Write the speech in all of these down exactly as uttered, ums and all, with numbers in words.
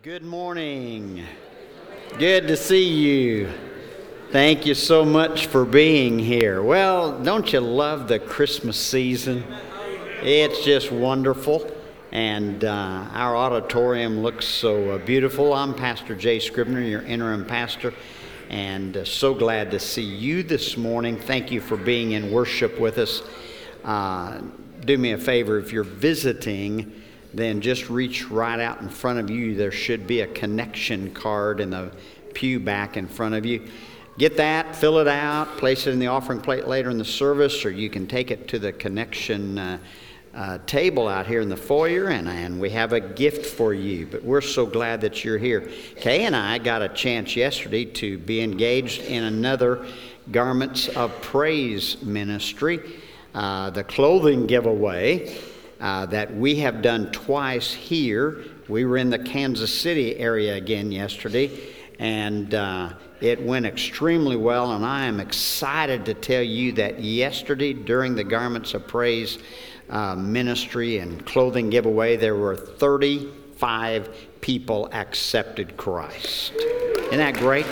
Good morning. Good to see you. Thank you so much for being here. Well, don't you love the Christmas season? It's just wonderful. And uh, our auditorium looks so uh, beautiful. I'm Pastor Jay Scribner, your interim pastor, and uh, so glad to see you this morning. Thank you for being in worship with us. Uh, do me a favor, if you're visiting, then just reach right out in front of you. There should be a connection card in the pew back in front of you. Get that, fill it out, place it in the offering plate later in the service, or you can take it to the connection uh, uh, table out here in the foyer, and, and we have a gift for you. But we're so glad that you're here. Kay and I got a chance yesterday to be engaged in another Garments of Praise ministry, uh, the clothing giveaway. Uh, that we have done twice here. We were in the Kansas City area again yesterday, and uh, it went extremely well, and I am excited to tell you that yesterday during the Garments of Praise uh, ministry and clothing giveaway, there were thirty-five people accepted Christ. Isn't that great?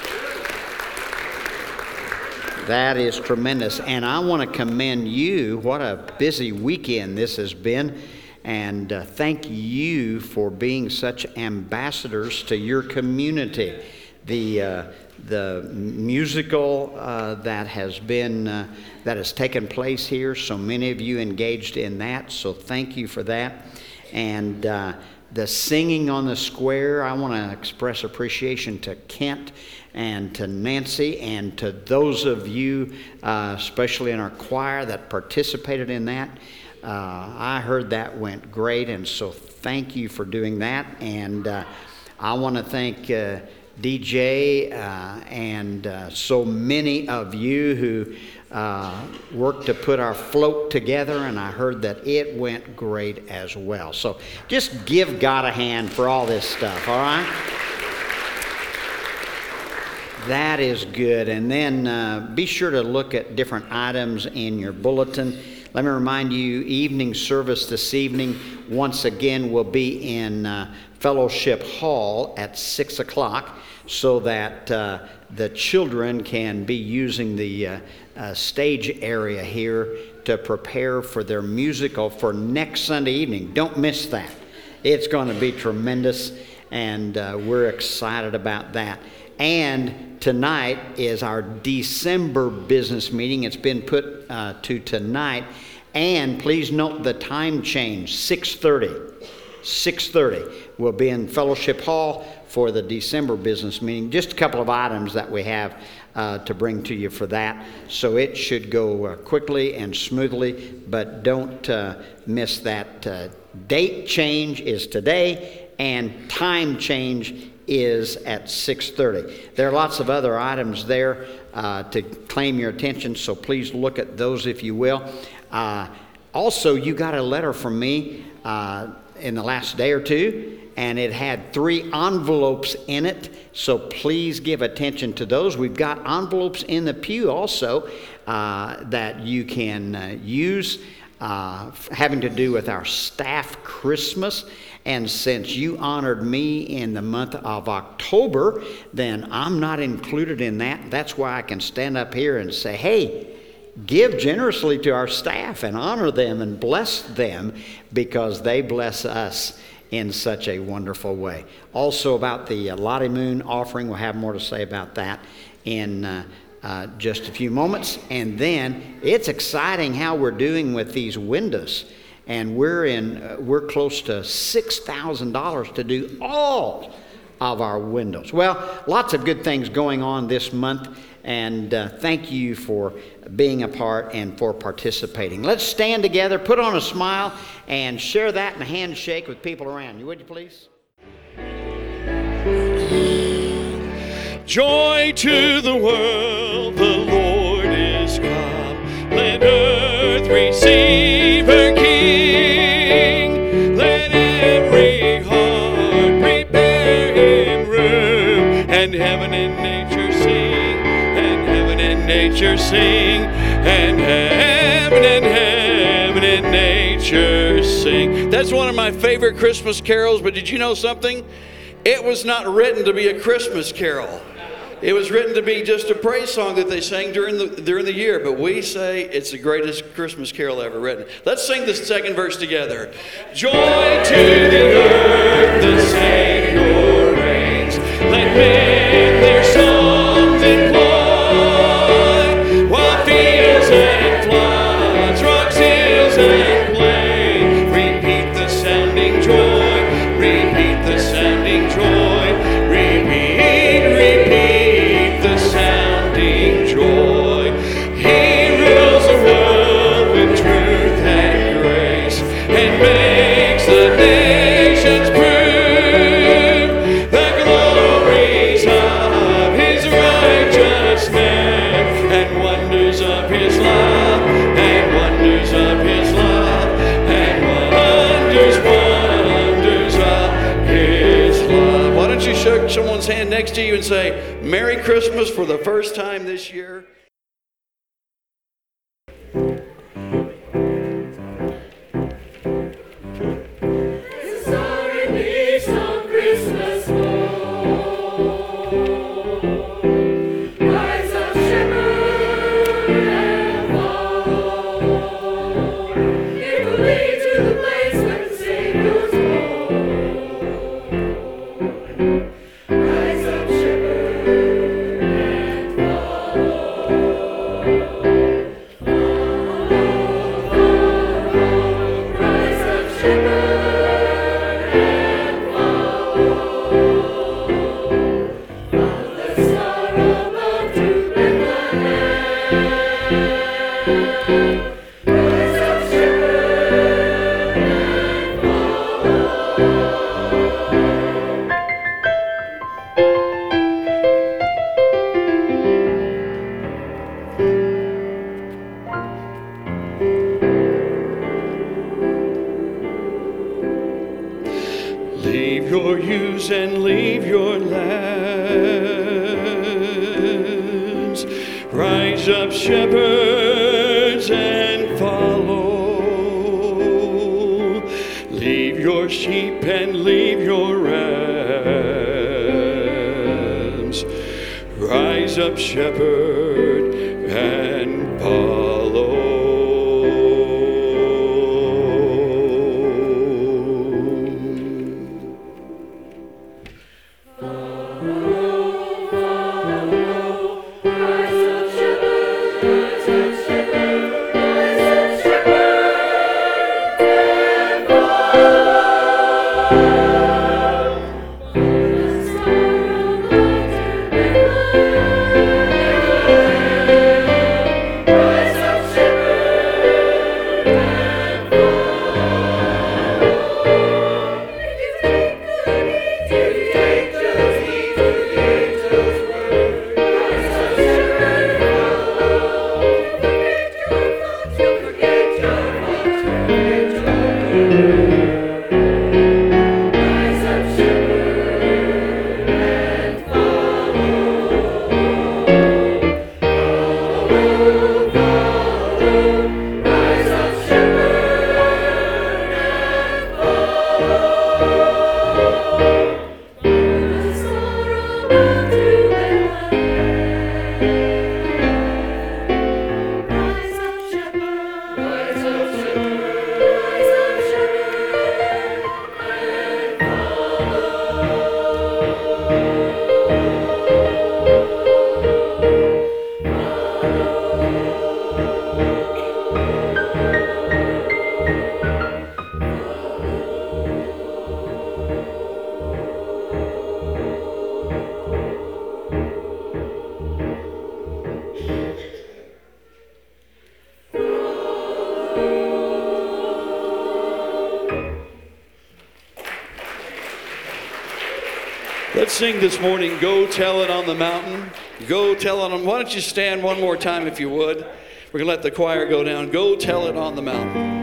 That is tremendous, and I want to commend you. What a busy weekend this has been, and uh, thank you for being such ambassadors to your community. The uh, the musical uh, that has been uh, that has taken place here, so many of you engaged in that, so thank you for that. And uh, the singing on the square, I want to express appreciation to Kent and to Nancy and to those of you, uh, especially in our choir, that participated in that. Uh, I heard that went great, and so thank you for doing that. And uh, I want to thank uh, D J uh, and uh, so many of you who uh, worked to put our float together, and I heard that it went great as well. So just give God a hand for all this stuff, all right? That is good. And then uh, be sure to look at different items in your bulletin. Let me remind you, evening service this evening, once again, will be in uh, Fellowship Hall at six o'clock so that uh, the children can be using the uh, uh, stage area here to prepare for their musical for next Sunday evening. Don't miss that. It's going to be tremendous, and uh, we're excited about that. And tonight is our December business meeting. It's been put uh, to tonight. And please note the time change, six thirty. six thirty. We'll be in Fellowship Hall for the December business meeting. Just a couple of items that we have uh, to bring to you for that. So it should go uh, quickly and smoothly, but don't uh, miss that. Uh, date change is today, and time change is at six thirty. There are lots of other items there uh, to claim your attention, so please look at those if you will. Uh, also, you got a letter from me uh, in the last day or two, and it had three envelopes in it, so please give attention to those. We've got envelopes in the pew also uh, that you can uh, use uh, having to do with our staff Christmas. And since you honored me in the month of October, then I'm not included in that. That's why I can stand up here and say, hey, give generously to our staff and honor them and bless them because they bless us in such a wonderful way. Also about the uh, Lottie Moon offering, we'll have more to say about that in uh, uh, just a few moments. And then it's exciting how we're doing with these windows. And we're in, uh, we're close to six thousand dollars to do all of our windows. Well, lots of good things going on this month, and uh, thank you for being a part and for participating. Let's stand together, put on a smile, and share that in a handshake with people around you. Would you please? Joy to the world, the Lord is come. Let earth receive her King. Let every heart prepare him room. And heaven and nature sing, and heaven and nature sing, and heaven and heaven and nature sing. That's one of my favorite Christmas carols, but did you know something? It was not written to be a Christmas carol. It was written to be just a praise song that they sang during the during the year. But we say it's the greatest Christmas carol ever written. Let's sing the second verse together. Joy to the earth, the Savior reigns. Let men their songs employ, while fields and floods, rocks, hills, and plain repeat the sounding joy. Repeat the sounding joy. Repeat, repeat the sounding joy. He rules the world with truth and grace, and makes the nations prove the glories of His righteousness, and wonders of His love, and wonders of His love, and wonders, wonders of His love. Why don't you shake someone's hand next to you and say, Merry Christmas for the first time this year. It's our beach on Christmas morn. Rise up, shepherd, and follow. It will lead to the place where the Savior's born. Rise up, shepherd, and follow. Rise up, shepherd, and follow. Follow the star above to Bethlehem. Rise up, shepherd, and Leave your ewes and leave your lambs. Rise up, shepherds, and follow. Leave your sheep and leave your rams. Rise up, shepherd, and follow. Rise up, shepherd, rise up, shepherd, rise up, shepherd, and follow. Follow the star above to Bethlehem. Rise up, shepherd, and follow. If you take good heed to the angels' heed to the angels' word. Rise up, shepherd, and follow. You'll forget your faults, you'll forget your faults, you'll forget your word. Rise up, shepherd, and follow. Follow, follow. Rise up, shepherd, and follow. Follow the star above to Bethlehem. Rise up, shepherd, rise up, shepherd, rise up, shepherd, and Let's sing this morning, Go Tell It on the Mountain. Go Tell It on. Why don't you stand one more time if you would? We're going to let the choir go down. Go Tell It on the Mountain.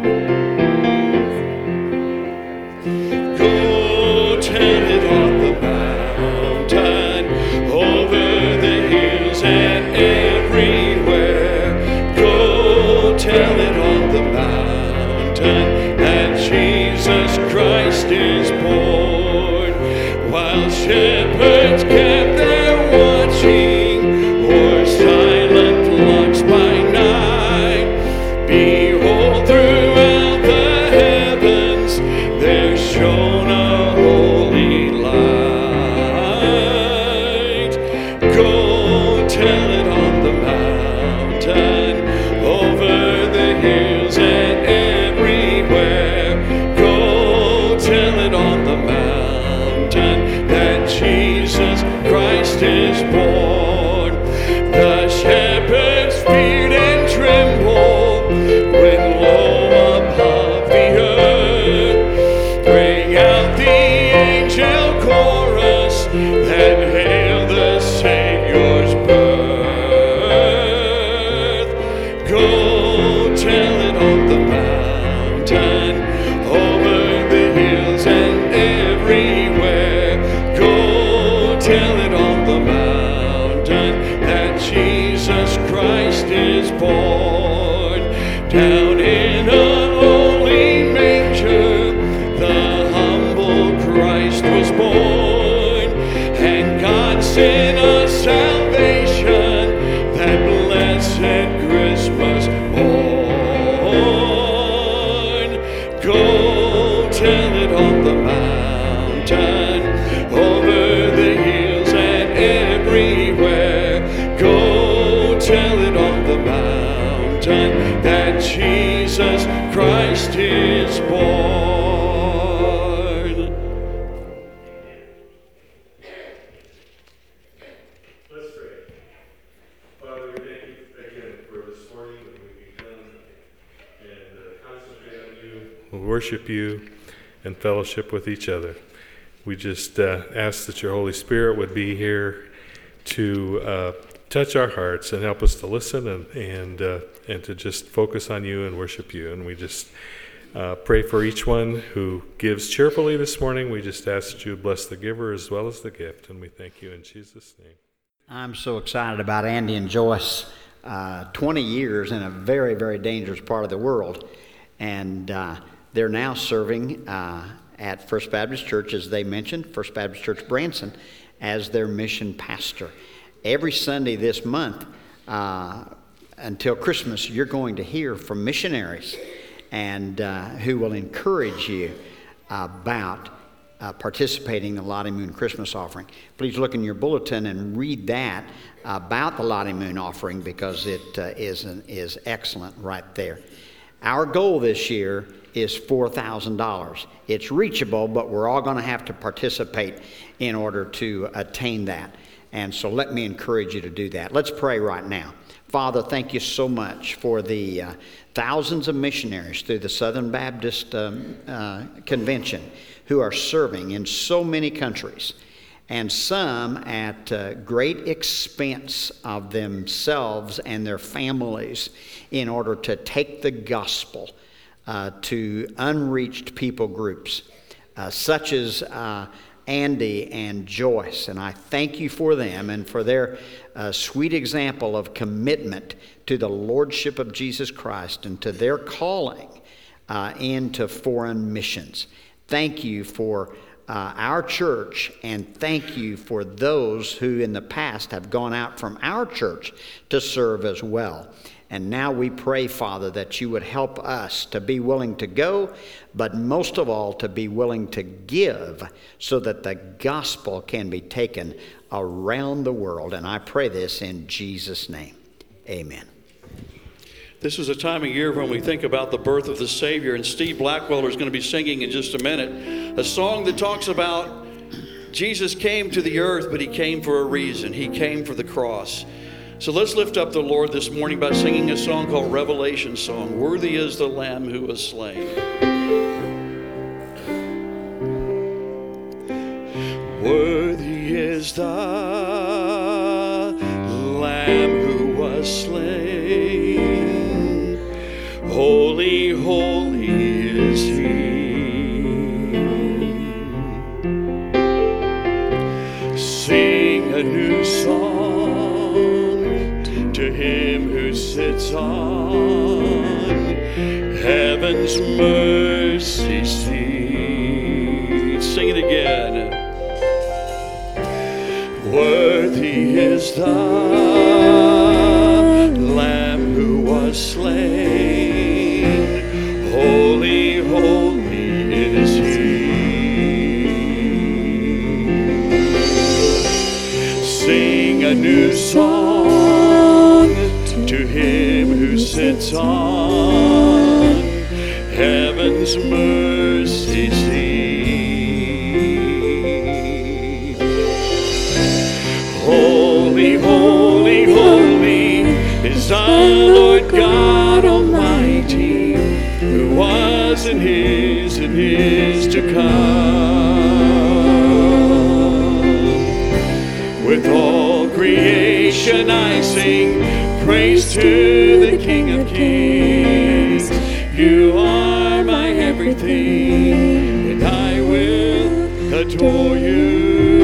Go tell it on the mountain, over the hills and everywhere. Go tell it on the mountain that Jesus Christ is born. While shepherds kept their watching, or silent flocks by night. Behold, throughout the heavens there shone a holy light. Go tell it on the mountain, over the hills and everywhere. Go tell it on the mountain that Jesus Christ is born. The shepherds feared and trembled when low above the earth rang out the angel chorus that hailed the Savior's birth. Go tell it on the mountain, over the hills and everywhere. Go tell it on the mountain that Jesus Christ is born. Down in a lowly manger, the humble Christ was born, and God sent us salvation, that blessed Christmas morn. Go tell it on the mountain, over the hills and everywhere. Go tell it on the mountain that Jesus Christ is born. Let's pray. Father, we thank you again for this morning when we can come and uh, concentrate on you, worship you, and fellowship with each other. We just uh, ask that your Holy Spirit would be here to uh, touch our hearts and help us to listen and and uh, and to just focus on you and worship you. And we just uh, pray for each one who gives cheerfully this morning. We just ask that you bless the giver as well as the gift, and we thank you in Jesus' name. I'm so excited about Andy and Joyce. Uh, twenty years in a very, very dangerous part of the world. And uh, they're now serving uh, at First Baptist Church, as they mentioned, First Baptist Church Branson, as their mission pastor. Every Sunday this month uh, until Christmas, you're going to hear from missionaries and uh, who will encourage you about Uh, participating in the Lottie Moon Christmas offering. Please look in your bulletin and read that about the Lottie Moon offering, because it uh, is an, is excellent right there. Our goal this year is four thousand dollars. It's reachable, but we're all going to have to participate in order to attain that. And so let me encourage you to do that. Let's pray right now. Father, thank you so much for the uh, thousands of missionaries through the Southern Baptist um, uh, Convention who are serving in so many countries, and some at uh, great expense of themselves and their families in order to take the gospel uh, to unreached people groups, uh, such as uh, Andy and Joyce. And I thank you for them and for their uh, sweet example of commitment to the Lordship of Jesus Christ and to their calling uh, into foreign missions. Thank you for uh, our church, and thank you for those who in the past have gone out from our church to serve as well. And now we pray, Father, that you would help us to be willing to go, but most of all to be willing to give so that the gospel can be taken around the world. And I pray this in Jesus' name. Amen. This is a time of year when we think about the birth of the Savior, and Steve Blackwell is going to be singing in just a minute a song that talks about Jesus came to the earth, but he came for a reason. He came for the cross. So let's lift up the Lord this morning by singing a song called Revelation Song, Worthy is the Lamb who was slain. Worthy is the Lamb who was slain. Holy, holy is he. Sing a new song to him who sits on heaven's mercy seat. Sing it again. Worthy is the Lamb who was slain. Holy, holy is He. Sing a new song to Him who sits on heaven's mercy seat. Holy, holy, holy is our Lord God Almighty, who was and is and is to come. With all creation I sing praise to the King of Kings. You are my everything, and I will adore you.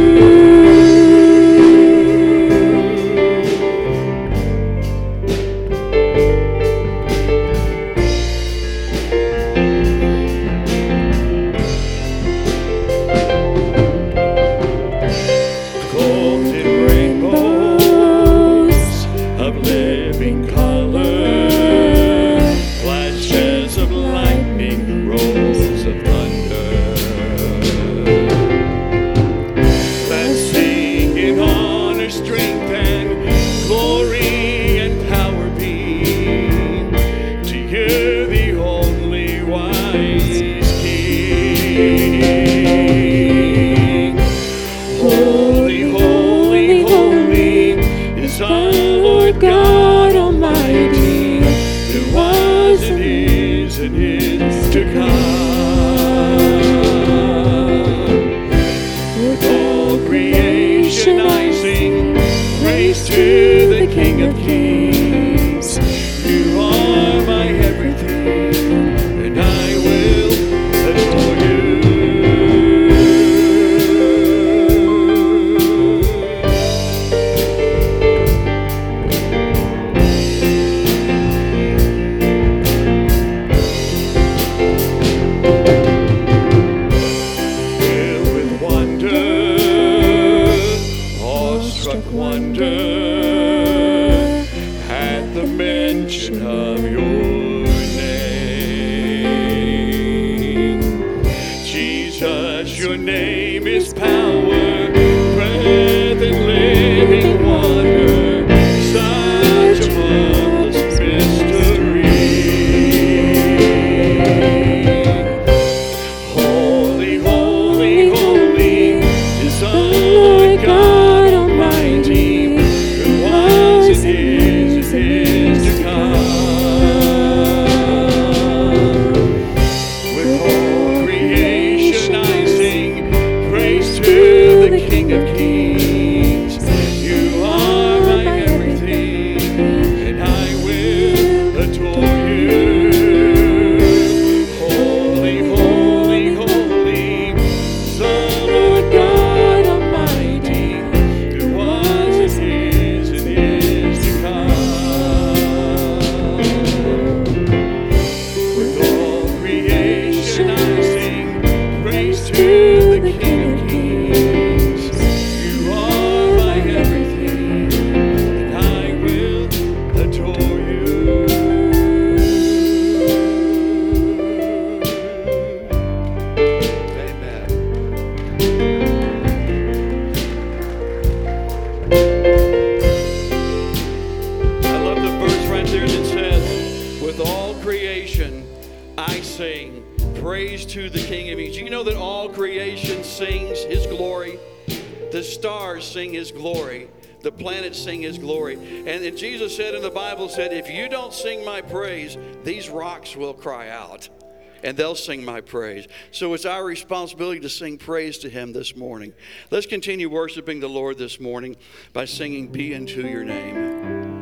Sing His glory. And then Jesus said in the Bible, said, if you don't sing my praise, these rocks will cry out and they'll sing my praise. So it's our responsibility to sing praise to Him this morning. Let's continue worshiping the Lord this morning by singing Be Unto Your Name.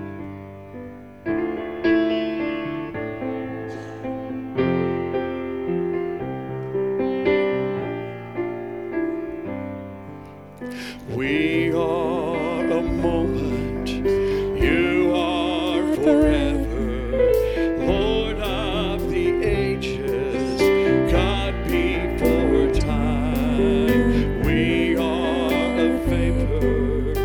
We are a moment, you are forever, Lord of the ages, God before time. We are a vapor,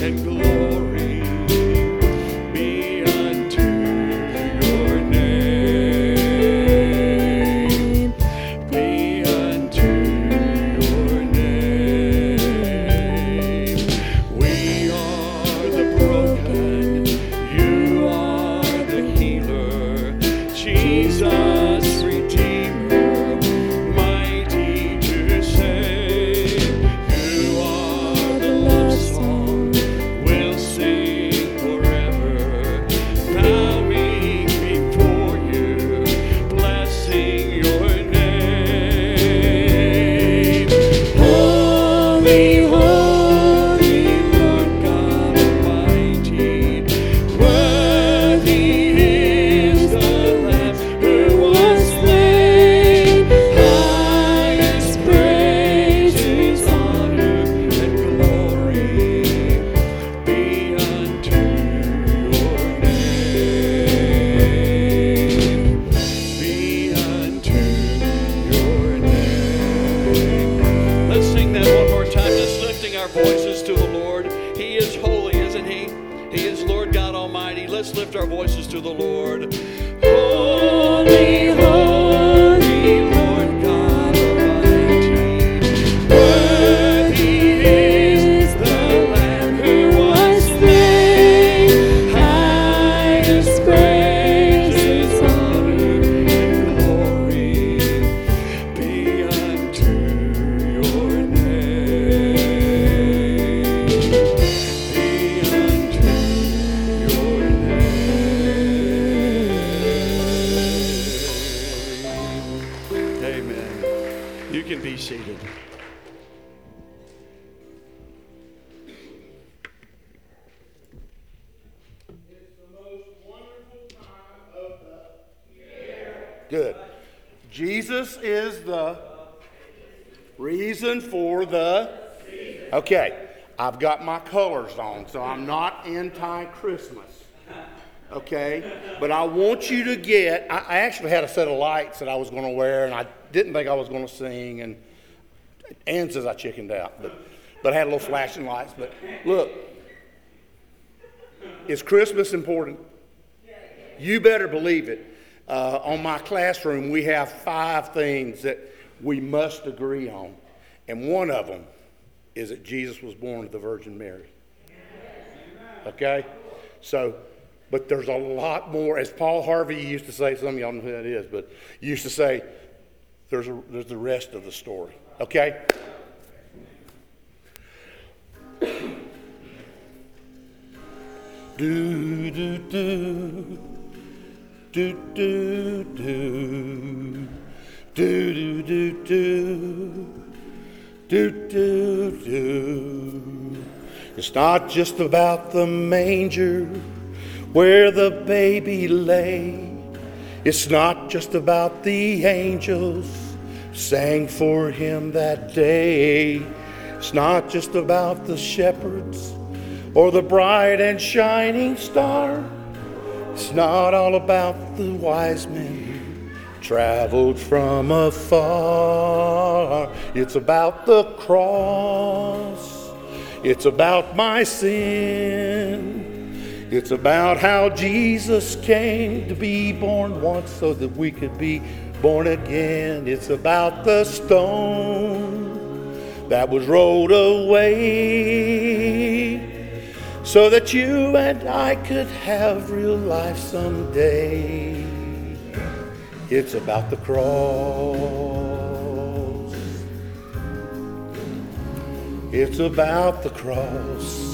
and glory be unto your name. Be unto your name. We are the broken, you are the healer, Jesus Redeemer, mighty to save. You are the love song we'll sing forever, bowing before you, blessing your name. Holy, holy, Lord God Almighty, worthy is the Lamb who was slain. Highest praises, honor, and glory be unto your name. Be unto your name. Let's sing that one more time, just lifting our voices to the Lord. He is holy, isn't he? He is Lord God Almighty. Let's lift our voices to the Lord. Holy, holy, Lord God Almighty, worthy is the Lamb who was slain. Highest praises, honor, and glory be unto your name. Be unto your name. Amen. You can be seated. Good. Jesus is the reason for the. Okay, I've got my colors on, so I'm not anti-Christmas. Okay, but I want you to get. I, I actually had a set of lights that I was going to wear, and I didn't think I was going to sing. And Ann says I chickened out, but but I had little flashing lights. But look, is Christmas important? You better believe it. Uh, on my classroom, we have five things that we must agree on. And one of them is that Jesus was born of the Virgin Mary. Okay? So, but there's a lot more. As Paul Harvey used to say, some of y'all know who that is, but he used to say, there's, a, there's the rest of the story. Okay? Do, do, do. Do, do, do. Do, do, do, do. Do, do, do. It's not just about the manger where the baby lay. It's not just about the angels sang for him that day. It's not just about the shepherds or the bright and shining star. It's not all about the wise men who traveled from afar. It's about the cross. It's about my sin. It's about how Jesus came to be born once so that we could be born again. It's about the stone that was rolled away so that you and I could have real life someday. It's about the cross. It's about the cross.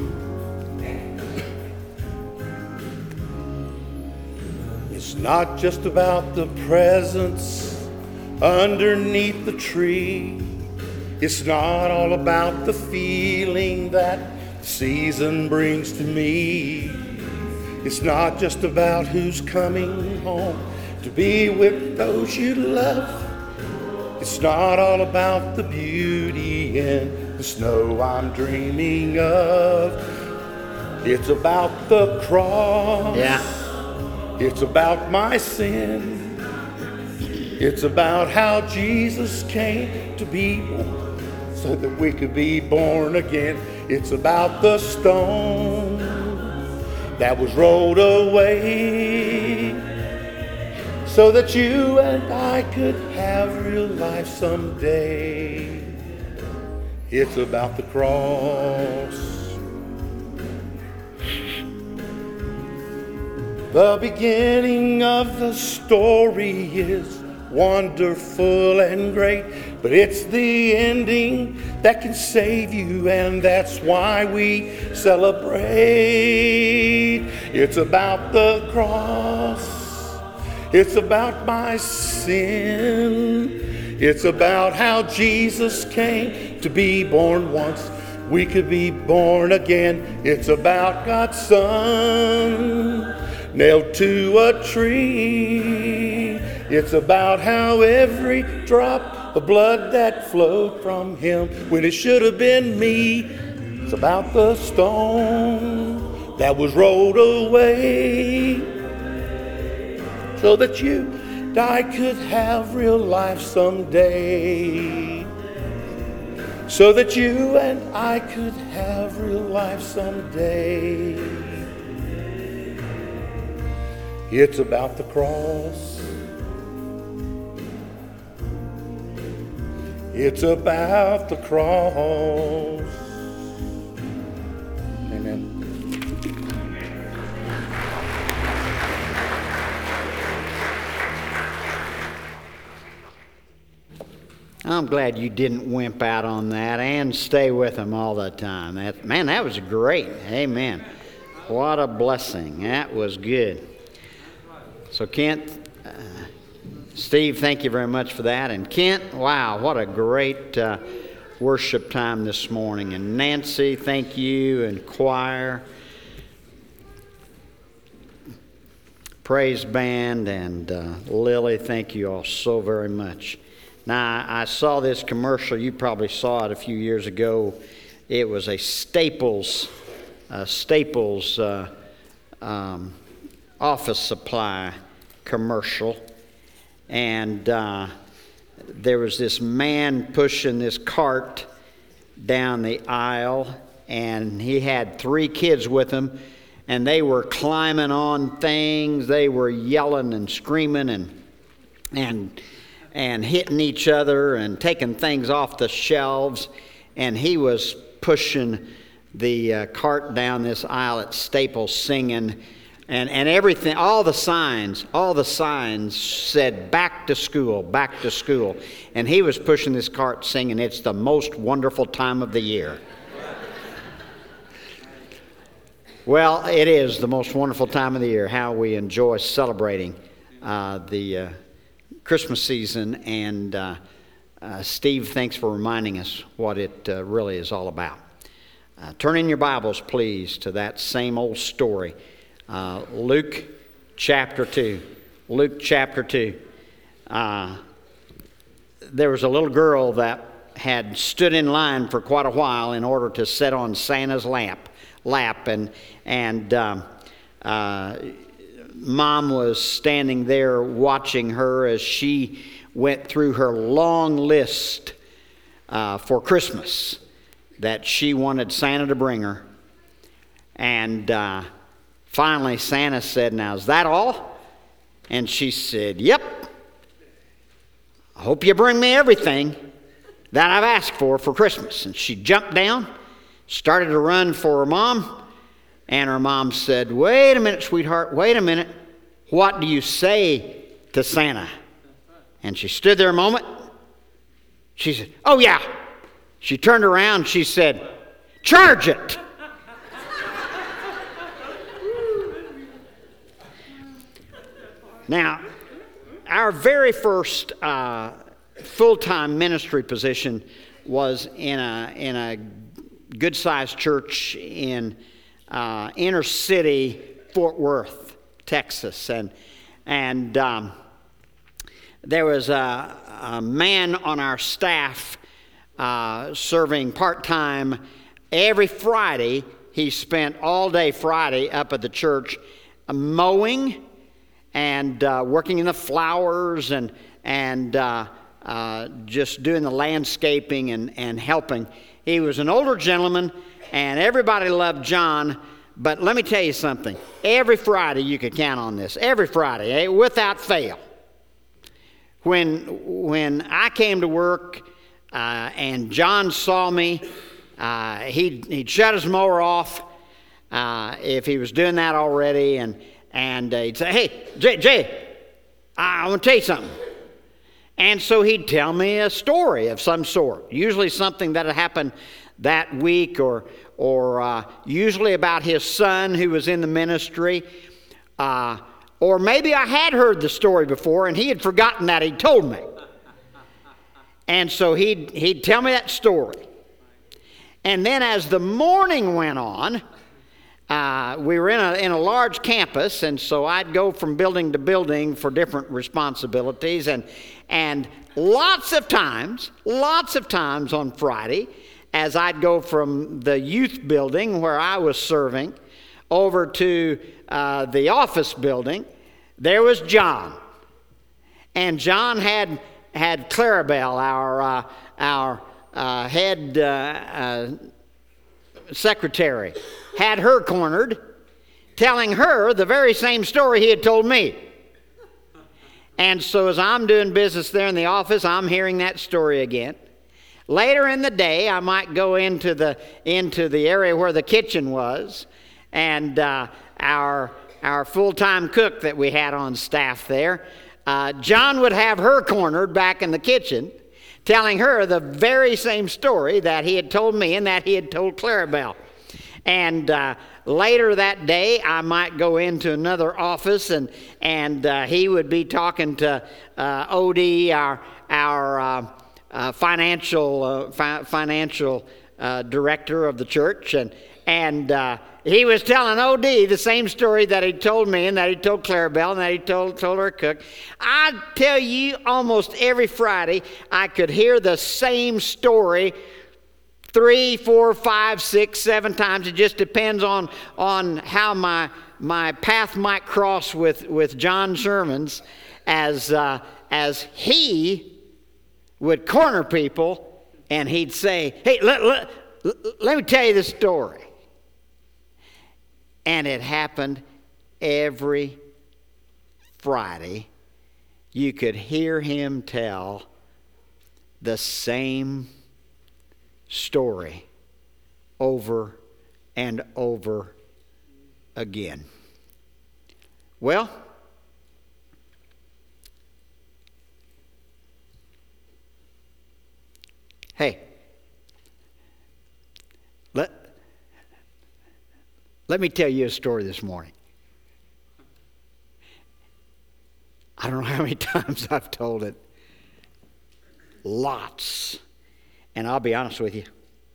It's not just about the presents underneath the tree. It's not all about the feeling that season brings to me. It's not just about who's coming home to be with those you love. It's not all about the beauty and the snow I'm dreaming of. It's about the cross. Yeah. It's about my sin. It's about how Jesus came to be born so that we could be born again. It's about the stone that was rolled away so that you and I could have real life someday. It's about the cross. The beginning of the story is wonderful and great, but it's the ending that can save you, and that's why we celebrate. It's about the cross. It's about my sin. It's about how Jesus came to be born once we could be born again. It's about God's Son nailed to a tree. It's about how every drop of blood that flowed from him when it should have been me. It's about the stone that was rolled away so that you and I could have real life someday. So that you and I could have real life someday. It's about the cross. It's about the cross. Amen. I'm glad you didn't wimp out on that and stay with them all the time. That, man, that was great. Amen. What a blessing. That was good. So Kent, uh, Steve, thank you very much for that. And Kent, wow, what a great uh, worship time this morning. And Nancy, thank you, and choir, praise band, and uh, Lily, thank you all so very much. Now, I saw this commercial. You probably saw it a few years ago. It was a Staples, uh, Staples uh, um, office supply commercial. And uh, there was this man pushing this cart down the aisle, and he had three kids with him, and they were climbing on things. They were yelling and screaming and and and hitting each other and taking things off the shelves. And he was pushing the uh, cart down this aisle at Staples singing. And, and everything, all the signs, all the signs said, back to school, back to school. And he was pushing this cart singing, it's the most wonderful time of the year. Well, it is the most wonderful time of the year, how we enjoy celebrating uh, the uh, Christmas season. And uh, uh, Steve, thanks for reminding us what it uh, really is all about. Uh, turn in your Bibles, please, to that same old story. Uh, Luke chapter two. Luke chapter two. Uh, there was a little girl that had stood in line for quite a while in order to sit on Santa's lap, lap, and and um, uh, Mom was standing there watching her as she went through her long list uh, for Christmas that she wanted Santa to bring her, and. Uh, Finally, Santa said, now, is that all? And she said, yep. I hope you bring me everything that I've asked for for Christmas. And she jumped down, started to run for her mom. And her mom said, wait a minute, sweetheart, wait a minute. What do you say to Santa? And she stood there a moment. She said, oh, yeah. She turned around, she said, charge it. Now, our very first uh, full-time ministry position was in a in a good-sized church in uh, inner city Fort Worth, Texas, and and um, there was a, a man on our staff uh, serving part-time. Every Friday, he spent all day Friday up at the church uh, mowing and uh, working in the flowers and and uh, uh, just doing the landscaping and, and helping. He was an older gentleman, and everybody loved John. But let me tell you something. Every Friday you could count on this. Every Friday, eh, without fail. When when I came to work uh, and John saw me, uh, he'd, he'd shut his mower off uh, if he was doing that already, and and uh, he'd say, "Hey, Jay, Jay, I want to tell you something." And so he'd tell me a story of some sort, usually something that had happened that week, or or uh, usually about his son who was in the ministry. Uh, or maybe I had heard the story before and he had forgotten that he'd told me. And so he'd, he'd tell me that story. And then as the morning went on, uh, we were in a, in a large campus, and so I'd go from building to building for different responsibilities. And, and lots of times, lots of times on Friday, as I'd go from the youth building where I was serving over to uh, the office building, there was John. And John had had Clarabelle, our uh, our uh, head uh, uh, secretary, had her cornered, telling her the very same story he had told me. And so as I'm doing business there in the office, I'm hearing that story again. Later in the day, I might go into the into the area where the kitchen was, and uh, our our full-time cook that we had on staff there, uh, John would have her cornered back in the kitchen, telling her the very same story that he had told me and that he had told Clarabelle. And uh, later that day, I might go into another office, and and uh, he would be talking to uh, Odie, our our uh, uh, financial uh, fi- financial uh, director of the church, and and uh, he was telling Odie the same story that he told me and that he told Clarabelle and that he told told her cook. I tell you, almost every Friday, I could hear the same story three, four, five, six, seven times. It just depends on on how my my path might cross with with John Sherman's, as uh, as he would corner people and he'd say, "Hey, let, let, let me tell you this story." And it happened every Friday. You could hear him tell the same story over and over again. Well, hey, let, let me tell you a story this morning. I don't know how many times I've told it. Lots. And I'll be honest with you,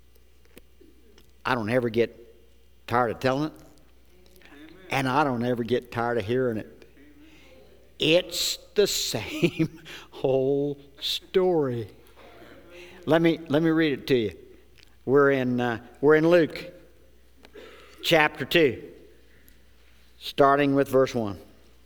I don't ever get tired of telling it, and I don't ever get tired of hearing it. It's the same whole story. Let me let me read it to you. We're in uh, we're in Luke chapter two, starting with verse one.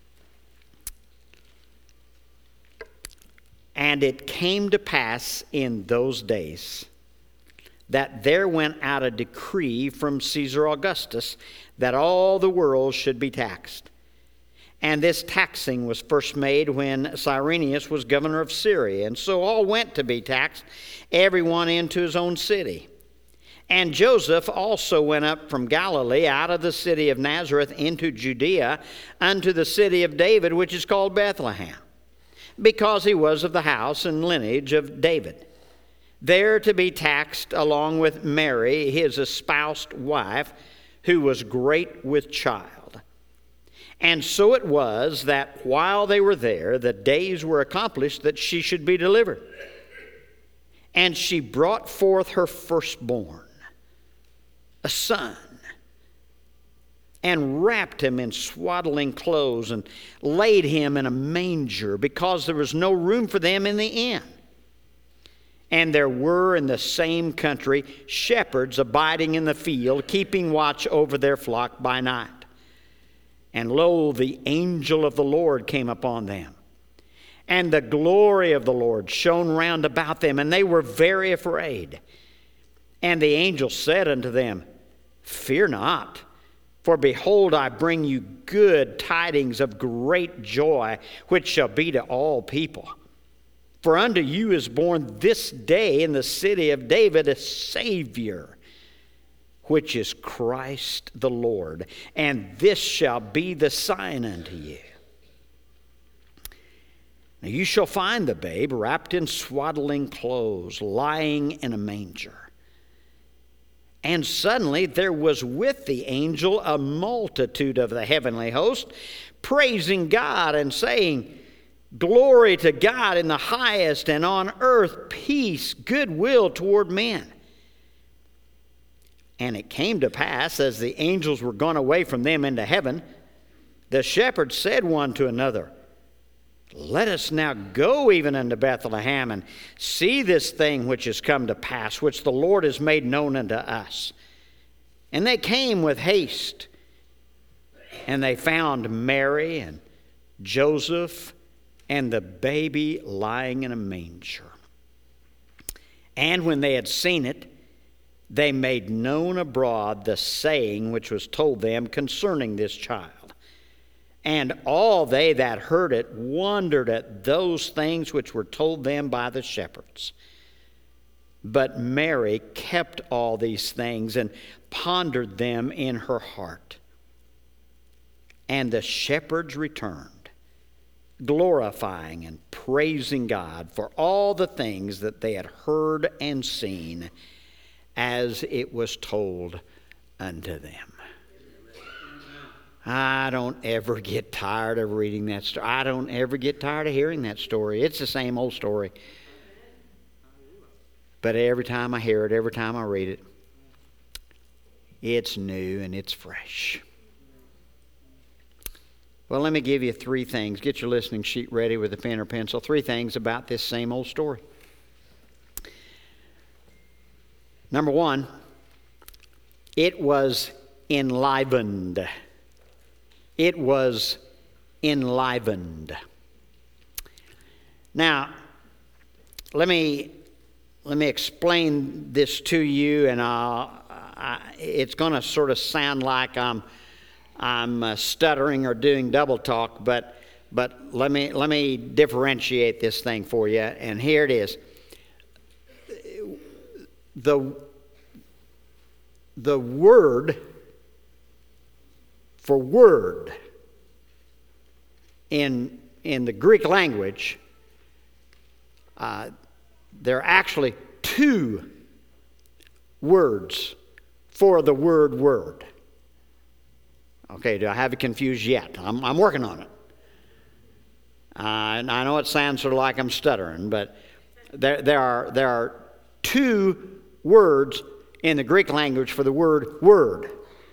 And it came to pass in those days that there went out a decree from Caesar Augustus that all the world should be taxed. And this taxing was first made when Cyrenius was governor of Syria. And so all went to be taxed, everyone into his own city. And Joseph also went up from Galilee out of the city of Nazareth into Judea unto the city of David, which is called Bethlehem, because he was of the house and lineage of David, there to be taxed along with Mary, his espoused wife, who was great with child. And so it was that while they were there, the days were accomplished that she should be delivered. And she brought forth her firstborn, a son, and wrapped him in swaddling clothes and laid him in a manger, because there was no room for them in the inn. And there were in the same country shepherds abiding in the field, keeping watch over their flock by night. And lo, the angel of the Lord came upon them, and the glory of the Lord shone round about them, and they were very afraid. And the angel said unto them, Fear not, for behold, I bring you good tidings of great joy, which shall be to all people. For unto you is born this day in the city of David a Savior, which is Christ the Lord. And this shall be the sign unto you. Now you shall find the babe wrapped in swaddling clothes, lying in a manger. And suddenly there was with the angel a multitude of the heavenly host, praising God and saying, Glory to God in the highest, and on earth peace, goodwill toward men. And it came to pass, as the angels were gone away from them into heaven, the shepherds said one to another, Let us now go even unto Bethlehem, and see this thing which is come to pass, which the Lord has made known unto us. And they came with haste, and they found Mary and Joseph and the baby lying in a manger. And when they had seen it, they made known abroad the saying which was told them concerning this child. And all they that heard it wondered at those things which were told them by the shepherds. But Mary kept all these things and pondered them in her heart. And the shepherds returned, glorifying and praising God for all the things that they had heard and seen, as it was told unto them. I don't ever get tired of reading that story. I don't ever get tired of hearing that story. It's the same old story. But every time I hear it, every time I read it, it's new and it's fresh. Well, let me give you three things. Get your listening sheet ready with a pen or pencil. Three things about this same old story. Number one, it was enlivened. It was enlivened. Now, let me let me explain this to you, and I'll, I, it's going to sort of sound like I'm I'm uh, stuttering or doing double talk, but but let me let me differentiate this thing for you. And here it is. The the word for word in in the Greek language, uh, there are actually two words for the word word. Okay, do I have it confused yet? I'm, I'm working on it. Uh, and I know it sounds sort of like I'm stuttering, but there, there are there are two words in the Greek language for the word word.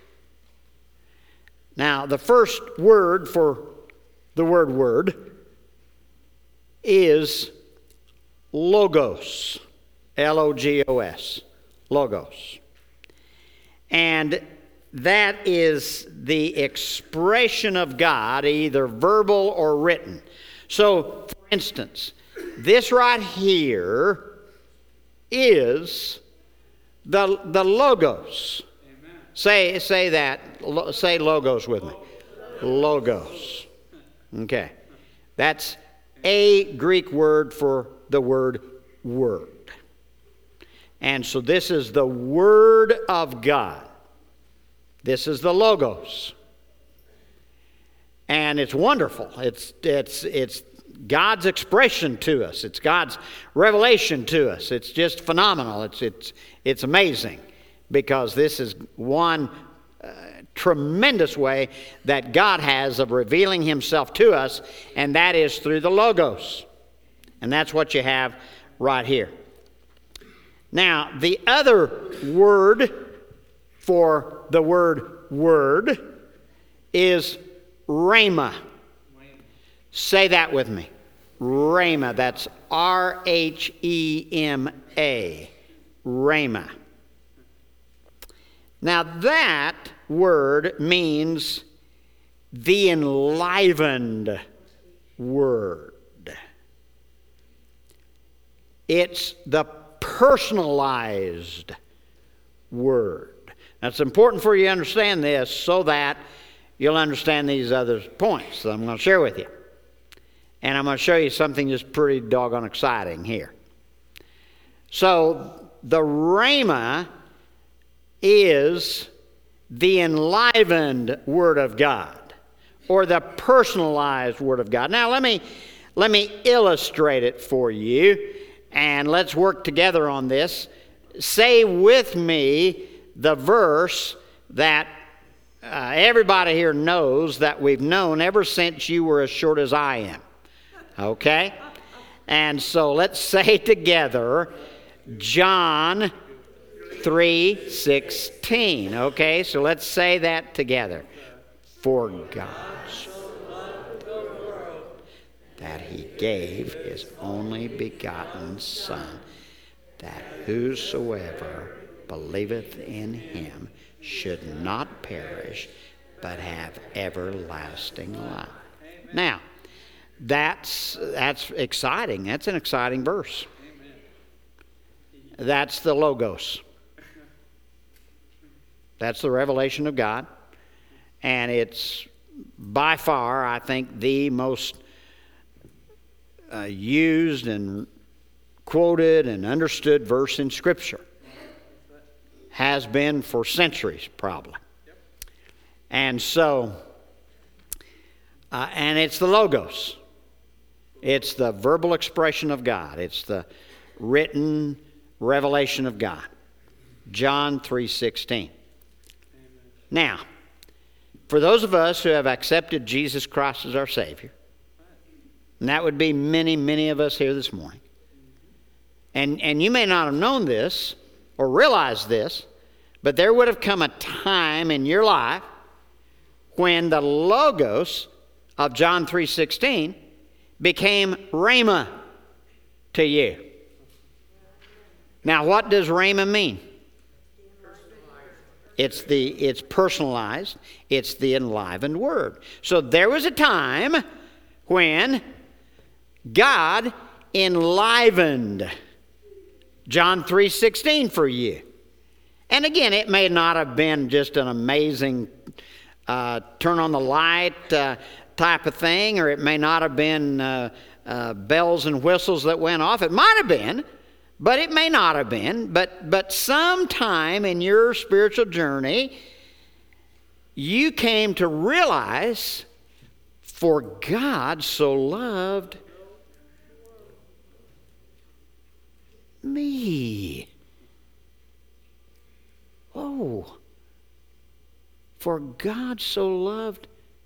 Now, the first word for the word word is logos, L O G O S, logos. And that is the expression of God, either verbal or written. So, for instance, this right here is the, the logos. Amen. Say, say that. Lo, say logos with me. Logos. Okay. That's a Greek word for the word word. And so this is the Word of God. This is the logos. And it's wonderful. It's it's it's God's expression to us. It's God's revelation to us. It's just phenomenal. It's it's it's amazing, because this is one uh, tremendous way that God has of revealing himself to us, and that is through the logos. And that's what you have right here. Now, the other word for the word word is rhema. Say that with me. Rhema. That's R H E M A. Rhema. Now that word means the enlivened word. It's the personalized word. Now, it's important for you to understand this so that you'll understand these other points that I'm going to share with you. And I'm going to show you something just pretty doggone exciting here. So, the Rhema is the enlivened Word of God, or the personalized Word of God. Now, let me, let me illustrate it for you, and let's work together on this. Say with me the verse that uh, everybody here knows, that we've known ever since you were as short as I am. Okay? And so let's say together, John three sixteen. Okay, so let's say that together. For God so loved the world that he gave his only begotten Son, that whosoever believeth in him should not perish, but have everlasting life. Now, that's that's exciting. That's an exciting verse. That's the Logos. That's the revelation of God. And it's by far, I think, the most uh, used and quoted and understood verse in Scripture. Has been for centuries, probably. And so, uh, and it's the Logos. It's the verbal expression of God. It's the written revelation of God. John three sixteen. Now, for those of us who have accepted Jesus Christ as our Savior, and that would be many, many of us here this morning, and, and you may not have known this or realized this, but there would have come a time in your life when the Logos of John three sixteen became Rhema to you. Now, what does Rhema mean? It's the it's personalized. It's the enlivened word. So there was a time when God enlivened John three sixteen for you. And again, it may not have been just an amazing uh, turn on the light uh, type of thing, or it may not have been uh, uh, bells and whistles that went off. It might have been. But it may not have been, but, but sometime in your spiritual journey, you came to realize, for God so loved me. Oh, for God so loved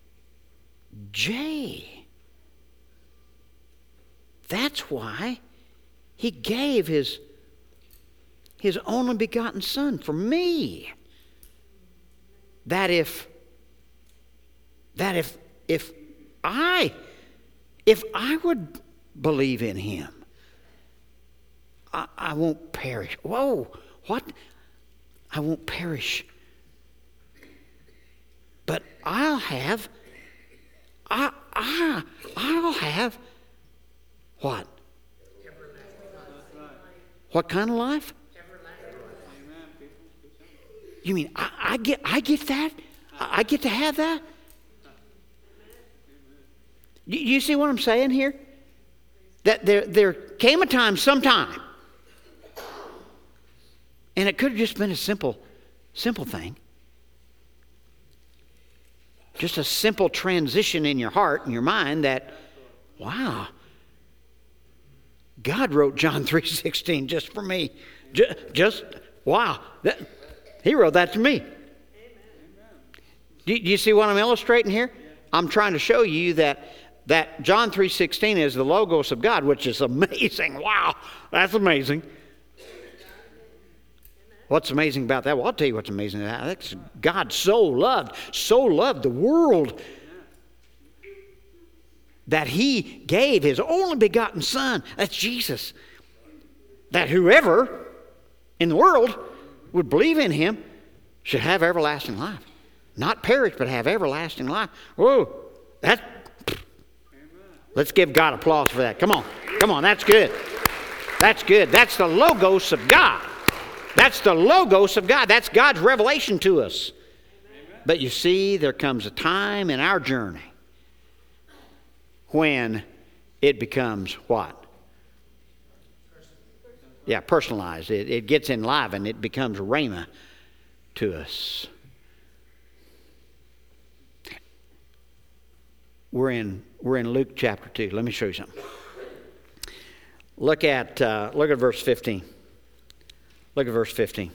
Jay. That's why He gave his, his only begotten Son for me. That if, that if, if I, if I would believe in him, I, I won't perish. Whoa, what? I won't perish. But I'll have, I, I, I'll have what? What kind of life? You mean I, I get I get that? I get to have that? Do you see what I'm saying here? That there there came a time, sometime, and it could have just been a simple, simple thing. Just a simple transition in your heart and your mind that, wow, God wrote John three sixteen just for me. Just, just wow. That, he wrote that to me. Do, do you see what I'm illustrating here? I'm trying to show you that, that John three sixteen is the Logos of God, which is amazing. Wow, that's amazing. What's amazing about that? Well, I'll tell you what's amazing about that. That's God so loved, so loved the world that he gave his only begotten Son, that's Jesus, that whoever in the world would believe in him should have everlasting life. Not perish, but have everlasting life. Whoa, that, let's give God applause for that. Come on, come on, that's good. That's good. That's the Logos of God. That's the Logos of God. That's God's revelation to us. But you see, there comes a time in our journey when it becomes what? Yeah, personalized. It, it gets enlivened. It becomes rhema to us. We're in we're in Luke chapter two. Let me show you something. Look at uh, look at verse fifteen. Look at verse fifteen.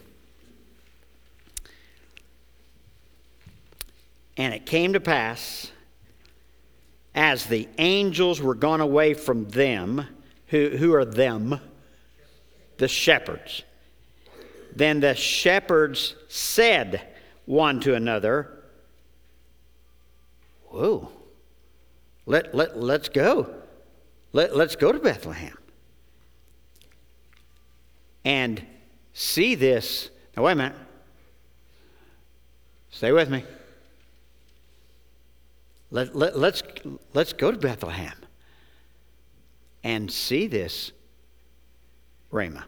And it came to pass, as the angels were gone away from them, who, who are them? The shepherds. Then the shepherds said one to another, whoa, let, let, let's go. Let, let's go to Bethlehem and see this. Now, wait a minute. Stay with me. Let, let, let's, let's go to Bethlehem and see this Rhema.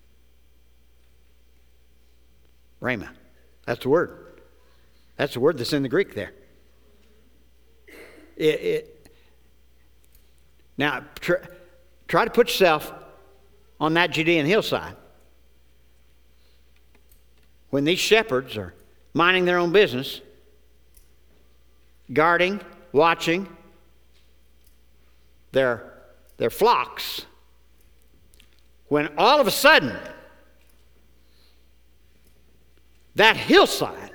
Rhema. That's the word. That's the word that's in the Greek there. It, it, now, try, try to put yourself on that Judean hillside when these shepherds are minding their own business, guarding, watching their, their flocks, when all of a sudden that hillside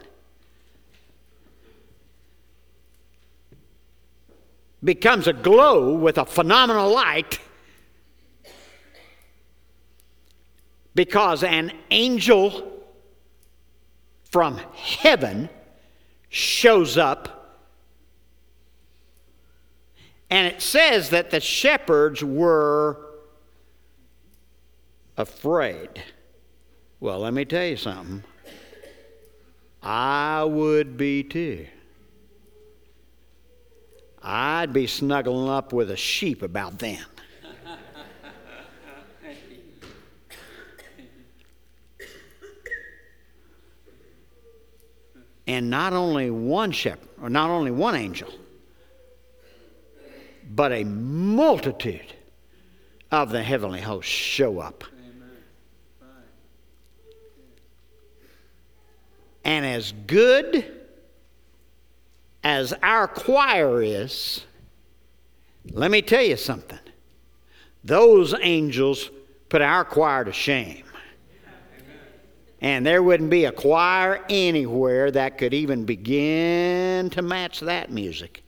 becomes aglow with a phenomenal light because an angel from heaven shows up. And it says that the shepherds were afraid. Well, let me tell you something. I would be too. I'd be snuggling up with a sheep about then. And not only one shepherd, or not only one angel, but a multitude of the heavenly hosts show up. And as good as our choir is, let me tell you something. Those angels put our choir to shame. And there wouldn't be a choir anywhere that could even begin to match that music.